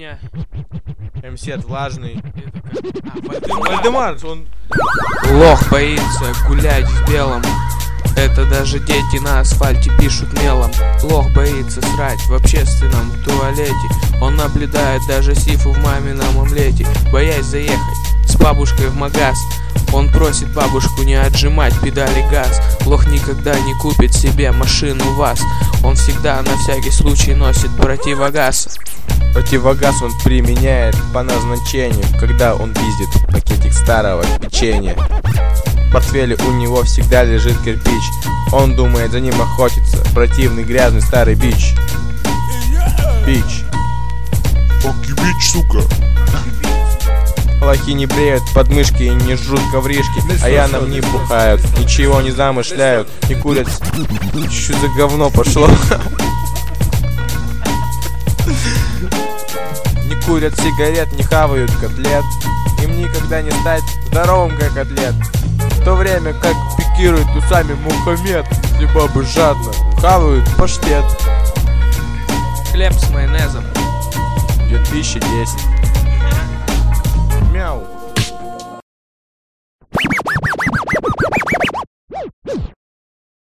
меня. МС влажный. Вальдемар. Он... Лох боится гулять в белом. Это даже дети на асфальте пишут мелом. Лох боится срать в общественном туалете. Он наблюдает даже сифу в мамином омлете. Боясь заехать с бабушкой в магаз, он просит бабушку не отжимать педали газ. Лох никогда не купит себе машину ВАЗ. Он всегда на всякий случай носит противогаз. Противогаз он применяет по назначению, когда он пиздит пакетик старого печенья. В портфеле у него всегда лежит кирпич. Он думает за ним охотиться. Противный грязный старый бич. Бич. Факи бич, сука. Лохи не бреют подмышки и не жрут ковришки, а я нам не бухают, ничего не замышляют, не курят. Что за говно пошло? Не курят сигарет, не хавают котлет. Им никогда не стать здоровым, как атлет. В то время как пикирует усами Мухаммед, если бабы жадно хавают паштет. Хлеб с майонезом. 2010.